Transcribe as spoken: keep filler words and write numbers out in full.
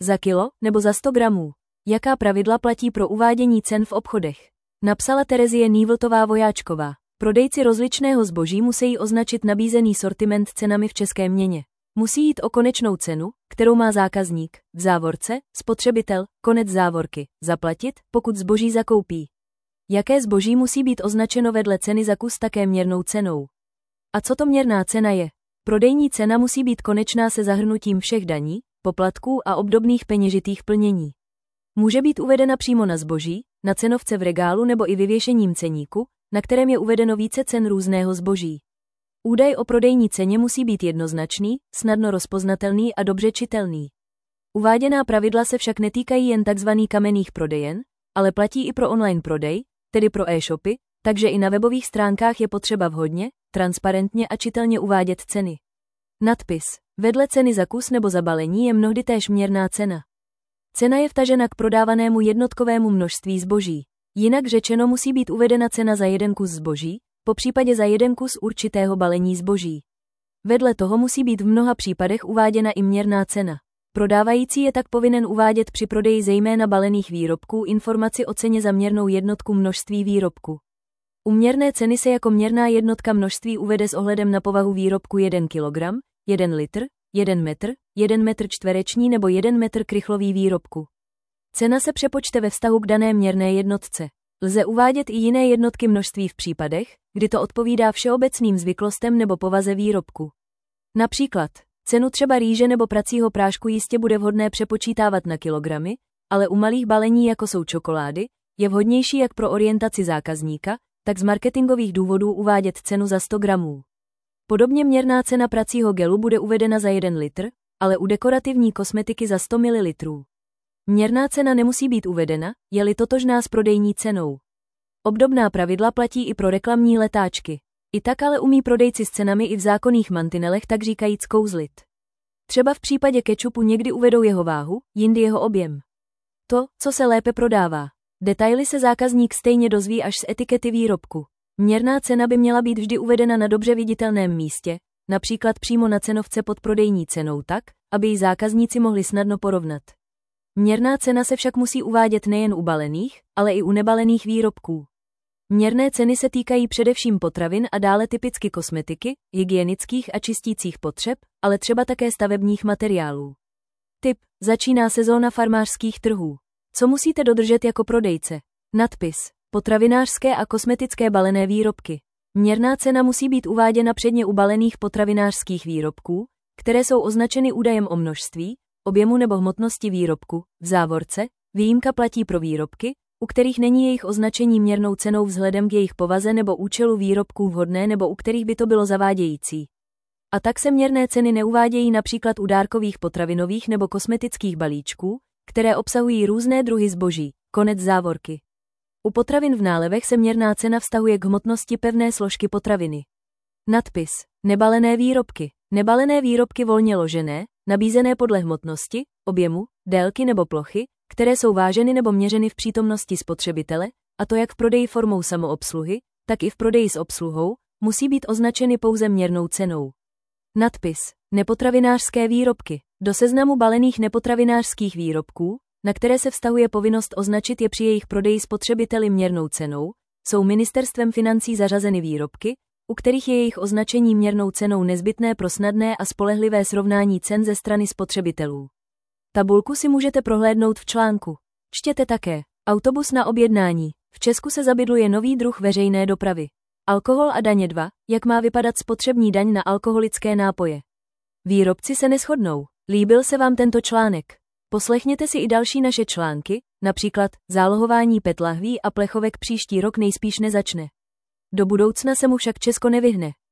za kilo nebo za sto gramů? Jaká pravidla platí pro uvádění cen v obchodech? Napsala Terezie Nývltová Vojáčková. Prodejci rozličného zboží musí označit nabízený sortiment cenami v české měně. Musí jít o konečnou cenu, kterou má zákazník, v závorce, spotřebitel, konec závorky, zaplatit, pokud zboží zakoupí. Jaké zboží musí být označeno vedle ceny za kus také měrnou cenou? A co to měrná cena je? Prodejní cena musí být konečná se zahrnutím všech daní, poplatků a obdobných peněžitých plnění. Může být uvedena přímo na zboží, na cenovce v regálu nebo i vyvěšením ceníku, na kterém je uvedeno více cen různého zboží. Údaj o prodejní ceně musí být jednoznačný, snadno rozpoznatelný a dobře čitelný. Uváděná pravidla se však netýkají jen tzv. Kamenných prodejen, ale platí i pro online prodej, tedy pro e-shopy, takže i na webových stránkách je potřeba vhodně, transparentně a čitelně uvádět ceny. Nadpis. Vedle ceny za kus nebo za balení je mnohdy též měrná cena. Cena je vtažena k prodávanému jednotkovému množství zboží. Jinak řečeno musí být uvedena cena za jeden kus zboží, popřípadě za jeden kus určitého balení zboží. Vedle toho musí být v mnoha případech uváděna i měrná cena. Prodávající je tak povinen uvádět při prodeji zejména balených výrobků informaci o ceně za měrnou jednotku množství výrobku. U měrné ceny se jako měrná jednotka množství uvede s ohledem na povahu výrobku jeden kilogram, jeden litr, jeden metr, jeden metr čtvereční nebo jeden metr krychlový výrobku. Cena se přepočte ve vztahu k dané měrné jednotce. Lze uvádět i jiné jednotky množství v případech, kdy to odpovídá všeobecným zvyklostem nebo povaze výrobku. Například, cenu třeba rýže nebo pracího prášku jistě bude vhodné přepočítávat na kilogramy, ale u malých balení jako jsou čokolády, je vhodnější jak pro orientaci zákazníka, tak z marketingových důvodů uvádět cenu za sto gramů. Podobně měrná cena pracího gelu bude uvedena za jeden litr, ale u dekorativní kosmetiky za sto mililitrů. Měrná cena nemusí být uvedena, je-li totožná s prodejní cenou. Obdobná pravidla platí i pro reklamní letáčky. I tak ale umí prodejci s cenami i v zákonných mantinelech tak říkajíc kouzlit. Třeba v případě kečupu někdy uvedou jeho váhu, jindy jeho objem. To, co se lépe prodává. Detaily se zákazník stejně dozví až z etikety výrobku. Měrná cena by měla být vždy uvedena na dobře viditelném místě, například přímo na cenovce pod prodejní cenou tak, aby ji zákazníci mohli snadno porovnat. Měrná cena se však musí uvádět nejen u balených, ale i u nebalených výrobků. Měrné ceny se týkají především potravin a dále typicky kosmetiky, hygienických a čistících potřeb, ale třeba také stavebních materiálů. Tip. Začíná sezóna farmářských trhů. Co musíte dodržet jako prodejce? Nadpis. Potravinářské a kosmetické balené výrobky. Měrná cena musí být uváděna předně u balených potravinářských výrobků, které jsou označeny údajem o množství, objemu nebo hmotnosti výrobku, v závorce, výjimka platí pro výrobky, u kterých není jejich označení měrnou cenou vzhledem k jejich povaze nebo účelu výrobků vhodné nebo u kterých by to bylo zavádějící. A tak se měrné ceny neuvádějí například u dárkových potravinových nebo kosmetických balíčků, které obsahují různé druhy zboží, konec závorky. U potravin v nálevech se měrná cena vztahuje k hmotnosti pevné složky potraviny. Nadpis. Nebalené výrobky. Nebalené výrobky volně ložené, nabízené podle hmotnosti, objemu, délky nebo plochy, které jsou váženy nebo měřeny v přítomnosti spotřebitele, a to jak v prodeji formou samoobsluhy, tak i v prodeji s obsluhou, musí být označeny pouze měrnou cenou. Nadpis. Nepotravinářské výrobky. Do seznamu balených nepotravinářských výrobků, na které se vztahuje povinnost označit je při jejich prodeji spotřebiteli měrnou cenou, jsou ministerstvem financí zařazeny výrobky, u kterých je jejich označení měrnou cenou nezbytné pro snadné a spolehlivé srovnání cen ze strany spotřebitelů. Tabulku si můžete prohlédnout v článku. Čtěte také. Autobus na objednání. V Česku se zabydluje nový druh veřejné dopravy. Alkohol a daně dva. Jak má vypadat spotřební daň na alkoholické nápoje? Výrobci se neshodnou. Líbil se vám tento článek? Poslechněte si i další naše články, například zálohování PET lahví a plechovek příští rok nejspíš nezačne. Do budoucna se mu však Česko nevyhne.